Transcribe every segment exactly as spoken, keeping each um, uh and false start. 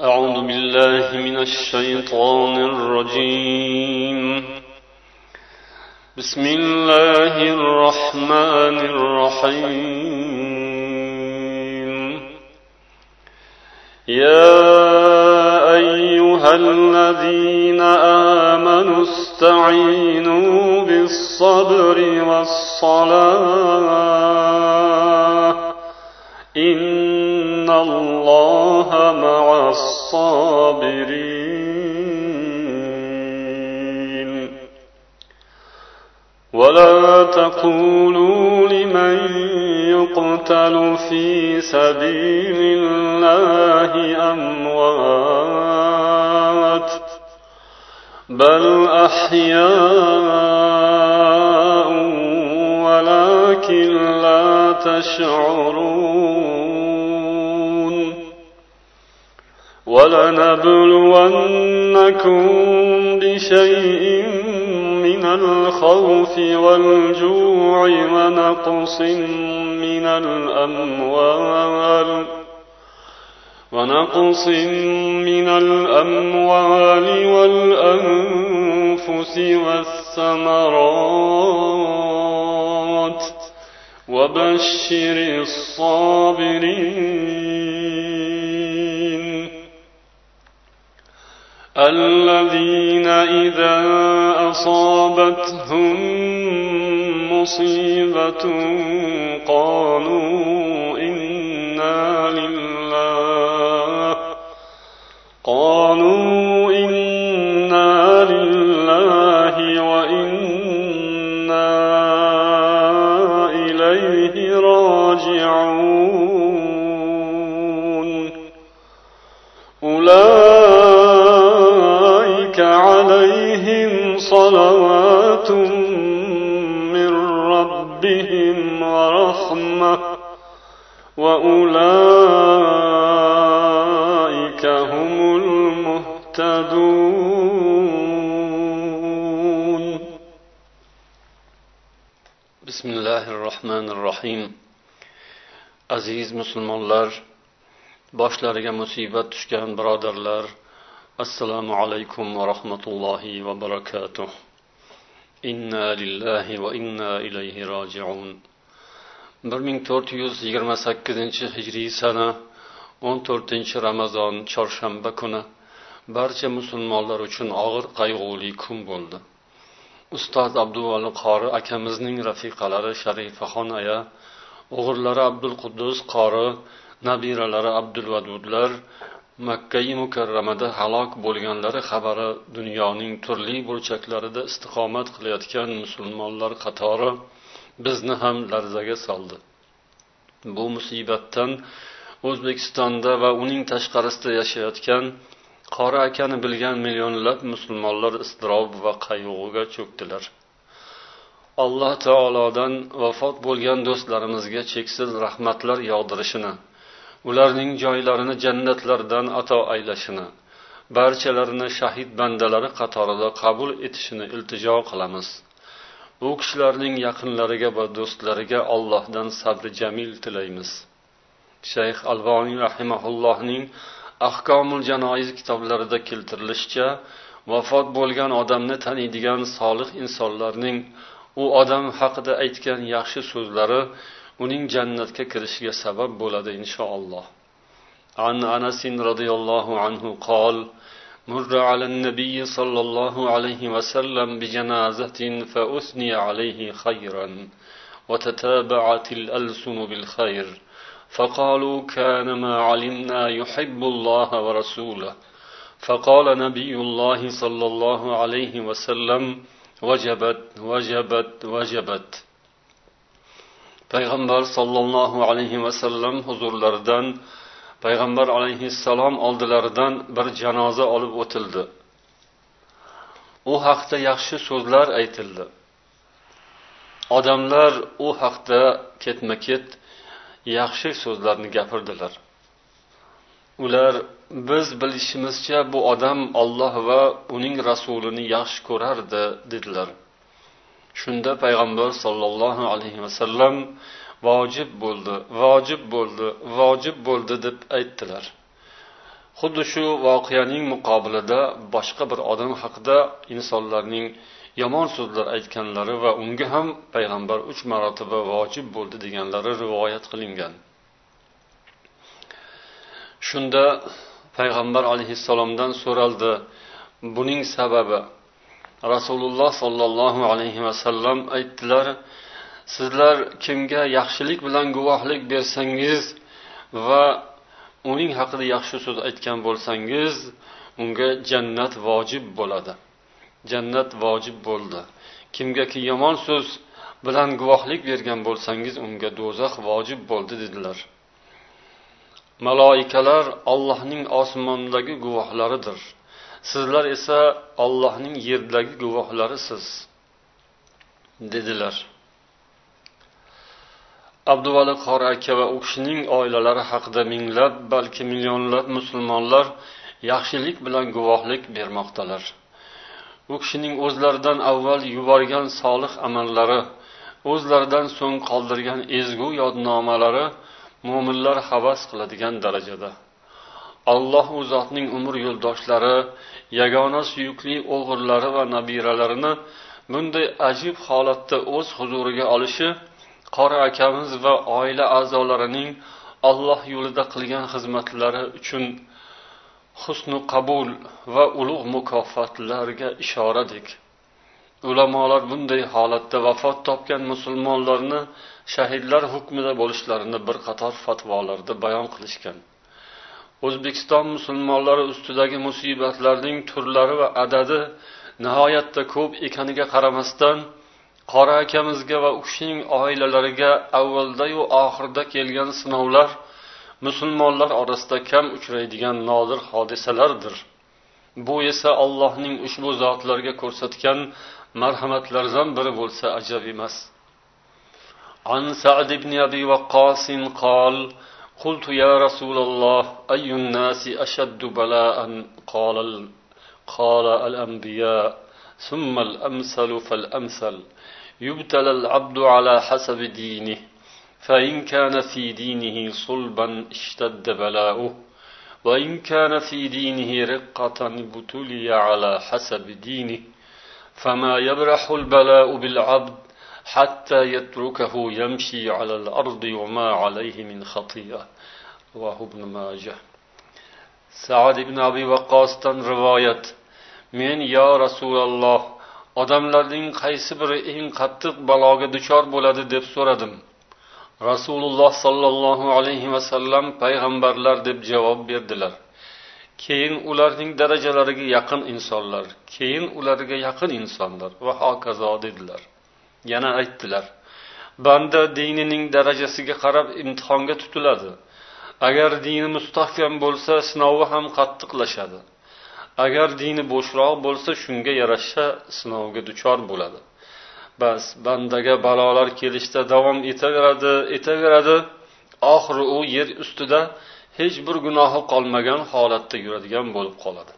أعوذ بالله من الشيطان الرجيم بسم الله الرحمن الرحيم يا أيها الذين آمنوا استعينوا بالصبر والصلاة إن الله مع الصابرين ولا تقولوا لمن يقتل في سبيل الله أموات بل أحياء ولكن لا تشعرون ولنبلونكم بشيء من الخوف والجوع ونقص من الأموال ونقص من الأموال والأنفس والثمرات وبشر الصابرين الذين إذا أصابتهم مصيبة قالوا إنا لله قالوا إنا لله وإنا إليه راجعون أولئك عليهم صلوات من ربهم ورحمة وأولئك هم المهتدون بسم الله الرحمن الرحيم Aziz musulmonlar, boshlariga musibat tushgan birodarlar, assalomu alaykum va rahmatullohi va barakatuh. Inna lillahi va inna ilayhi roji'un. bir ming to'rt yuz yigirma sakkizinchi hijriy sana o'n to'rtinchi Ramazon chorshanba kuni barcha musulmonlar uchun og'ir qayg'uli kun bo'ldi. Ustoz Abduvali qori akamizning rafiqalari Sharifaxon aya, o'g'illari Abdul Quddus qori, nabiralari Abdul Vadudlar Makka-i Mukarramada halok bo'lganlari xabari dunyoning turli burchaklarida istiqomat qilayotgan musulmonlar qatori bizni ham larzaga soldi. Bu musibatdan O'zbekistonda va uning tashqarisida yashayotgan qori akani bilgan millionlab musulmonlar iztirob va qayg'uga cho'kdilar. Alloh taolodan vafot bo'lgan do'stlarimizga cheksiz rahmatlar yog'dirishini, ularning joylarini jannatlardan ato aylashini, barchalarini shahid bandalari qatorida qabul etishini iltijo qilamiz. Bu kishilarning yaqinlariga va do'stlariga Allohdan sabr jamil tilaymiz. Shayx Alboniy rahimahullohning Ahkomul Janoiz kitoblarida keltirilishicha, vafot bo'lgan odamni taniydigan solih insonlarning u odam haqida aytgan yaxshi so'zlari uning jannatga kirishiga sabab bo'ladi inshaalloh. An Anas radhiyallohu anhu qol: مر على النبي صلى الله عليه وسلم بجنازة فأثني عليه خيرا وتتابعت الألسن بالخير فقالوا كان ما علمنا يحب الله ورسوله فقال نبي الله صلى الله عليه وسلم وجبت وجبت وجبت. Payg'ambar sallallohu alayhi vasallam huzurlaridan Payg'ambar alayhissalom oldilaridan bir janoza olib o'tildi. U haqda yaxshi so'zlar aytildi. Odamlar u haqda ketma-ket yaxshi so'zlarni gapirdilar. Ular biz bilishimizcha bu odam Alloh va uning rasulini yaxshi ko'rardi dedilar. Shunda payg'ambar sollallohu alayhi vasallam vojib bo'ldi, vojib bo'ldi, vojib bo'ldi deb aytdilar. xuddi shu voqeaning muqobilida boshqa bir odam haqida insonlarning yomon so'zlar aytganlari va unga ham payg'ambar uch marotaba vojib bo'ldi deganlari rivoyat qilingan. Shunda payg'ambar alayhissalomdan so'raldi, buning sababi. Rasululloh sollallohu alayhi vasallam aytdilar, sizlar kimga yaxshilik bilan guvohlik bersangiz va uning haqida yaxshi so'z aytgan bo'lsangiz, unga jannat vojib bo'ladi. Jannat vojib bo'ldi. Kimgaki yomon so'z bilan guvohlik bergan bo'lsangiz, unga do'zax vojib bo'ldi dedilar. Maloikalar Allohning osmondagi guvohlaridir. Sizlar esa Allohning yerdagi guvohlarisiz dedilar. Abduvali qori aka va u kishining oilalari haqida minglab, balki millionlab musulmonlar yaxshilik bilan guvohlik bermoqdalar. U kishining o'zlaridan avval yuborgan solih amallari, o'zlaridan so'ng qoldirgan ezgu yodnomalari mu'minlar havas qiladigan darajada. Alloh u zotning umr yo'ldoshlari, yagona suyukli o'g'illari va nabiralarini bunday ajib holatda o'z huzuriga olishi qori akamiz va oila a'zolarining Alloh yo'lida qilgan xizmatlari uchun husnu qabul va ulug' mukofotlarga ishoradik. Ulamolar bunday holatda vafot topgan musulmonlarni shahidlar hukmida bo'lishlarini bir qator fatvolarda bayon qilishgan. O'zbekiston musulmonlari ustidagi musibatlarning turlari va adadi nihoyatda ko'p ekaniga qaramasdan, qori akamizga va u kishining oilalariga avvalda va oxirida kelgan sinovlar musulmonlar orasida kam uchraydigan nodir hodisalardir. Bu esa Allohning ushbu zotlarga ko'rsatgan marhamatlaridan biri bo'lsa ajab emas. An Sa'd ibn Abi Waqqas qol قلت يا رسول الله أي الناس أشد بلاء قال قال الأنبياء ثم الأمثل فالأمثل يبتلى العبد على حسب دينه فإن كان في دينه صلبا اشتد بلاؤه وإن كان في دينه رقة ابتلي على حسب دينه فما يبرح البلاء بالعبد حتى يتركه يمشي على الأرض وما عليه من خطيئة. رواه ابن ماجه. Sa'd ibn Abi Waqqasdan rivoyat. Men yo Rasululloh, odamlarning qaysi biri eng qattiq baloga duchor bo'ladi deb so'radim. Rasululloh sallallohu alayhi vasallam payg'ambarlar deb javob berdilar. Keyin ularning darajalariga yaqin insonlar, keyin ularga yaqin insonlar va hokazo dedilar. Yana aytdilar, banda dinining darajasiga qarab imtihonga tutiladi. Agar dini mustahkam bo'lsa, sinovi ham qattiqlashadi. Agar dini bo'shroq bo'lsa, shunga yarasha sinovga duchor bo'ladi. Bas bandaga balolar kelishda davom etaveradi, etaveradi. Oxiri u yer ustida hech bir gunohi qolmagan holatda yuradigan bo'lib qoladi.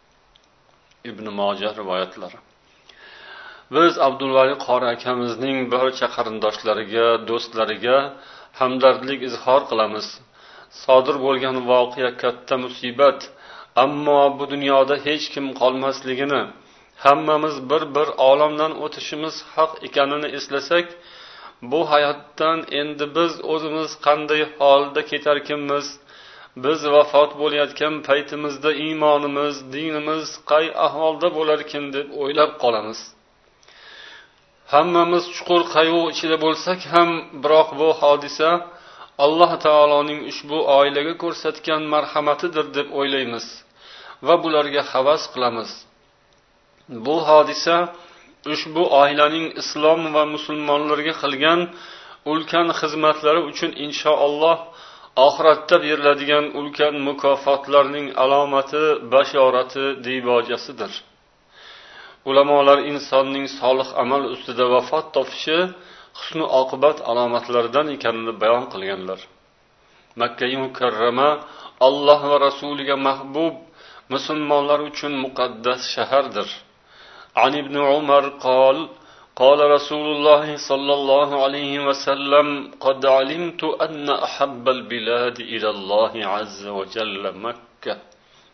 Ibn Mojah rivoyatlari. Biz Abdulvali qori akamizning barcha qarindoshlariga, do'stlariga hamdardlik izhor qilamiz. Sodir bo'lgan voqea katta musibat, ammo bu dunyoda hech kim qolmasligini, hammamiz bir-bir olamdan o'tishimiz haq ekanini eslasak, bu hayotdan endi biz o'zimiz qanday holda ketarkinmiz, biz vafot bo'layotgan paytimizda iymonimiz, dinimiz qay ahvolda bo'larkin deb o'ylab qolamiz. Hammamiz chuqur qayg'u ichida bo'lsak ham, biroq bu hodisa Alloh taoloning ushbu oilaga ko'rsatgan marhamatidir deb o'ylaymiz va bularga havas qilamiz. Bu hodisa ushbu oilaning islom va musulmonlarga qilgan ulkan xizmatlari uchun inshaalloh oxiratda beriladigan ulkan mukofotlarning alomati, bashorati, dibojasidir. Ulamolar insonning solih amal ustida vafot topishi husn-u oqibat alomatlaridan ekanini bayon qilganlar. Makka-i Mukarrama Alloh va rasuliga mahbub, musulmonlar uchun muqaddas shahardir. An ibn Umar qol قال رسول الله صلى الله عليه وسلم قد علمت أن أحب البلاد إلى الله عز وجل مكة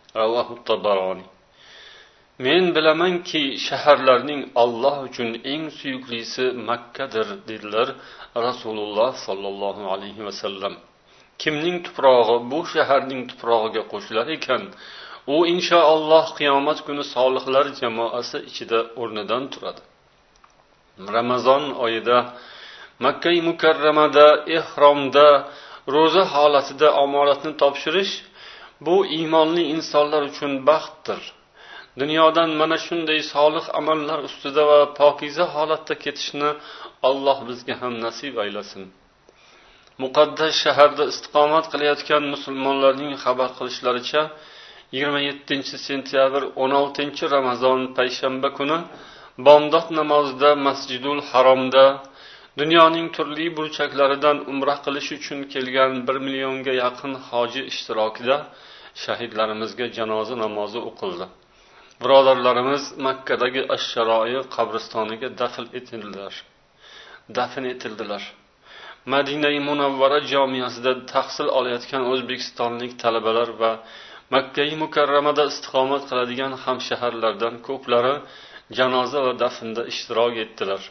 Ravohu Tabaroni. Men bilamanki, shaharlarning Alloh uchun eng suyuklisi Makkadir, dedilar Rasululloh sallallohu alayhi vasallam. Kimning tuprog'i bu shaharning tuprog'iga qo'shilar ekan, u inshaalloh qiyomat kuni solihlar jamoasi ichida o'rnidan turadi. Ramazon oyida Makka Mukarramada ihromda ro'za holatida omonatni topshirish bu iymonli insonlar uchun baxtdir. Dunyodan mana shunday solih amallar ustida va pokiza holatda ketishni Alloh bizga ham nasib aylasin. Muqaddas shaharda istiqomat qilayotgan musulmonlarning xabar qilishlaricha, yigirma yettinchi sentyabr o'n oltinchi Ramazon payshanba kuni bomdod namozida Masjidul Haromda dunyoning turli burchaklaridan umra qilish uchun kelgan bir millionga yaqin hoji ishtirokida shahidlarimizga janoza namozi o'qildi. Birodarlarimiz Makkadagi Ash-Sharoiy qabristoniga dafn etildilar. Dafn etildilar. Madina-i Munawvara jomiyasida tahsil olayotgan o'zbekistonlik talabalar va Makka-i Mukarramada istiqomat qiladigan hamshaharlardan ko'plari janoza va dafnda ishtirok etdilar.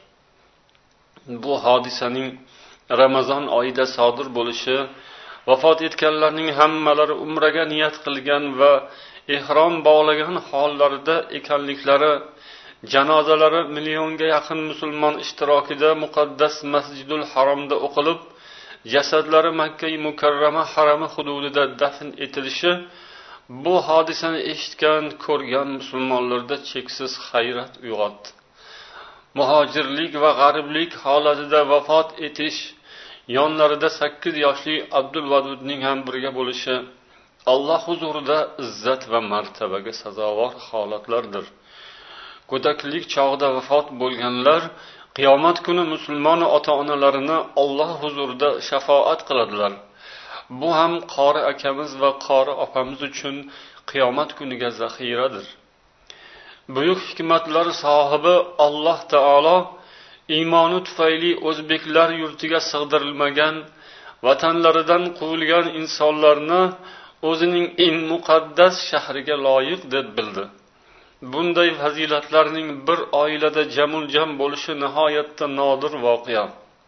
Bu hodisaning Ramazon oyida sodir bo'lishi, vafot etganlarning hammalari umraga niyat qilgan va ihrom bog'lagan hollarida ekanliklari, janozalari millionga yaqin musulmon ishtirokida muqaddas Masjidul Haromda o'qilib, jasadlari Makka-i Mukarrama harami hududida dafn etilishi bu hodisani eshitgan, ko'rgan musulmonlarda cheksiz hayrat uyg'otdi. Muhojirlik va g'ariblik holatida vafot etish, yonlarida sakkiz yoshli Abdul Vadudning ham birga bo'lishi Alloh huzurida izzat va martabaga sazovor holatlardir. Go'daklik chog'ida vafot bo'lganlar qiyomat kuni musulmon ota-onalarini Alloh huzurida shafoat qiladilar. Bu ham qori akamiz va qori opamiz uchun qiyomat kuniga zaxiradir. Buyuk hikmatlar sohibi Alloh taolo iymoni tufayli o'zbeklar yurtiga sig'dirilmagan, vatanlaridan quvilgan insonlarni o'zining eng muqaddas shahriga loyiq deb bildi. Bunday fazilatlarning bir oilada jamul-jam bo'lishi nihoyatda nodir voqea.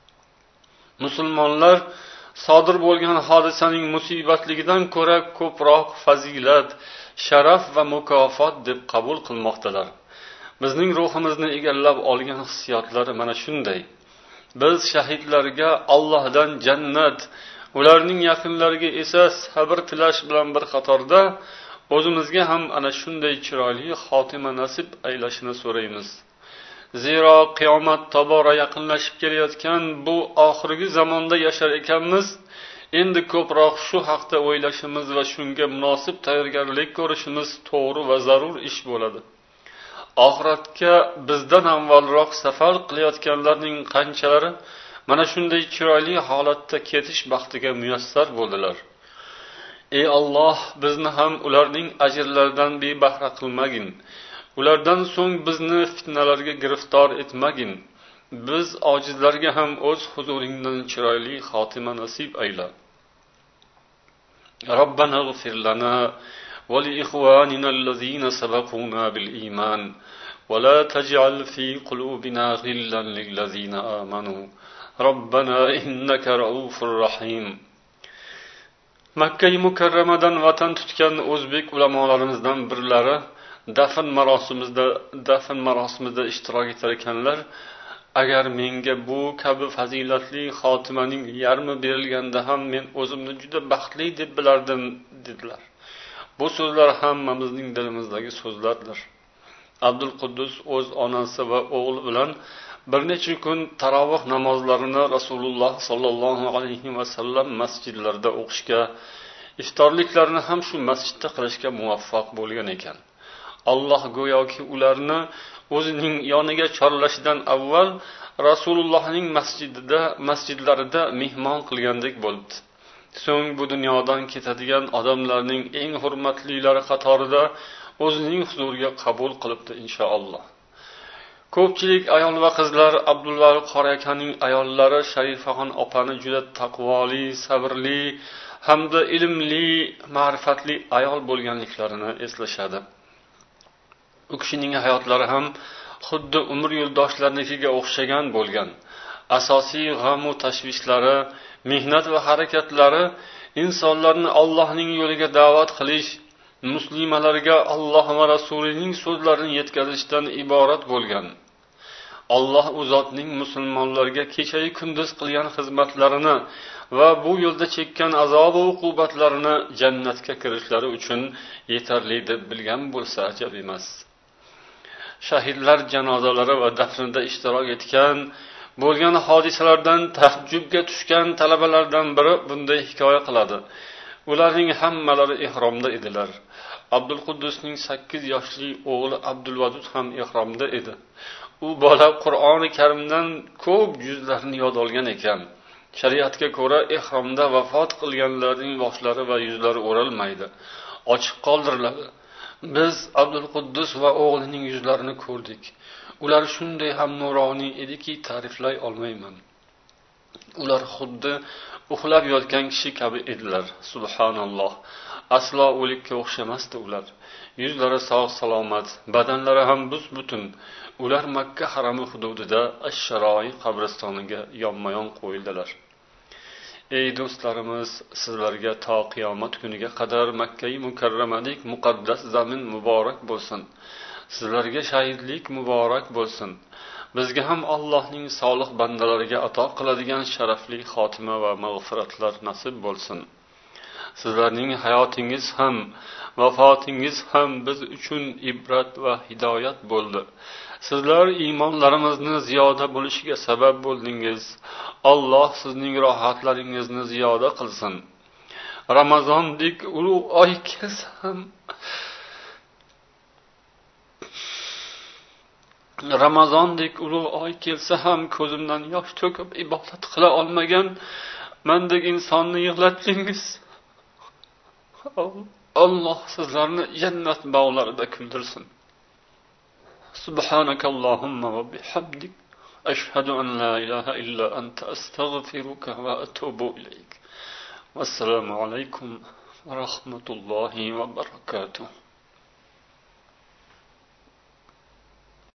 Musulmonlar sodir bo'lgan hodisaning musibatligidan ko'ra ko'proq fazilat, sharaf va mukofot deb qabul qilmoqdalar. Bizning ruhimizni egallab olgan hissiyotlari mana shunday. Biz shahidlarga Allohdan jannat, ularning yaqinlariga esa sabr tilash bilan bir qatorda o'zimizga ham ana shunday chiroyli xotima nasib aylashini so'raymiz. Zero qiyomat tobora yaqinlashib kelayotgan bu oxirgi zamonda yashar ekanmiz. Endi ko'proq shu haqda o'ylashimiz va shunga munosib tayyorgarlik ko'rishimiz to'g'ri va zarur ish bo'ladi. Oxiratga bizdan avvalroq safar qilayotganlarning qanchalari mana shunday chiroyli holatda ketish baxtiga muyassar bo'ldilar. Ey Alloh, bizni ham ularning ajrlaridan bebahra qilmagin. Ulardan so'ng bizni fitnalarga giriftor etmagin. Biz ojizlarga ham o'z huzuringdan chiroyli xotima nasib ayla. Robbana ighfir lana va li ikhwanina allazina sabaquna bil iman va la taj'al fi qulubina ghillan lil ladzina amanu. Robbana innaka raufur rahim. Makka-i Mukarramadan vatan tutgan o'zbek ulamolarimizdan birlari dafn marosimida dafn marosimida ishtirok etar ekanlar. Agar menga bu kabi fazilatli xotimaning yarmi berilganda ham men o'zimni juda baxtli deb bilardim, dedilar. Bu so'zlar hammamizning dilimizdagi so'zlardir. Abdul Quddus o'z onasi va o'g'li bilan bir necha kun tarovih namozlarini Rasululloh sallallohu alayhi va sallam masjidlarida o'qishga, iftorliklarni ham shu masjidda qilishga muvaffaq bo'lgan ekan. Alloh go'yoki ularni o'zining yoniga chorlashidan avval Rasulullohning masjidida, masjidlarida mehmon qilgandek bo'ldi. So'ng bu dunyodan ketadigan odamlarning eng hurmatlilari qatorida o'zining huzuriga qabul qilibdi inshaalloh. Ko'pchilik ayol va qizlar Abdulla qori akaning ayollari Sharifaxon opani juda taqvoli, sabrli, hamda ilmli, ma'rifatli ayol bo'lganliklarini eslashadi. U kishining hayotlari ham xuddi umr yo'ldoshlariga o'xshagan bo'lgan. Asosiy g'am va tashvishlari, mehnat va harakatlari insonlarni Allohning yo'liga da'vat qilish, muslimalarga Alloh va rasulining so'zlarini yetkazishdan iborat bo'lgan. Alloh u zotning musulmonlarga kecha-yu kunduz qilgan xizmatlarini va bu yo'lda chekkan azob va uqubatlarini jannatga kirishlari uchun yetarli deb bilgan bo'lsa ajab emas. Shahidlar janozalari va dafnida ishtirok etgan bo'lgan hodisalardan taajjubga tushgan talabalardan biri bunday hikoya qiladi. Ularning hammalari ihromda edilar. Abdul Quddusning sakkiz yoshli o'g'li Abdul Vadud ham ihromda edi. U bola Qur'oni Karimdan ko'p juzlarni yod olgan ekan. Shariatga ko'ra ihromda vafot qilganlarning boshlari va yuzlari o'ralmaydi, ochiq qoldiriladi. Biz Abdul Quddus va o'g'lining yuzlarini ko'rdik. Ular shunday ham nuroniy ediki, ta'riflay olmayman. Ular xuddi uxlab yotgan kishi kabi edilar. Subhanalloh. Aslo o'likka o'xshamasdi ular. Yuzlari sog' salomat, badanlari ham bus-butun. Ular Makka harami hududida Ash-Sharoy qabristoniga yonma-yon qo'yildilar. Ey do'stlarimiz, sizlarga to qiyomat kuniga qadar Makka-i Mukarramadek muqaddas zamin muborak bo'lsin. Sizlarga shahidlik muborak bo'lsin. Bizga ham Allohning solih bandalariga ato qiladigan sharafli xotima va mag'firatlar nasib bo'lsin. Sizlarning hayotingiz ham, vafotingiz ham biz uchun ibrat va hidoyat bo'ldi. Sizlar iymonlarimizni ziyoda bo'lishiga sabab bo'ldingiz. Alloh sizning rohatlaringizni ziyoda qilsin. Ramazondek ulug' oy kelsa ham Ramazondek ulug' oy kelsa ham ko'zimdan yosh to'kib ibodat qila olmagan mendek insonni yig'latdingiz. Alloh sizlarni jannat bog'larida kuldirsin. Subhanakallahumma va bihamdik ashhadu an la ilaha illa anta astaghfiruka va atubu ilayk. Vassalomu alaykum va rahmatullohi va barakatuh.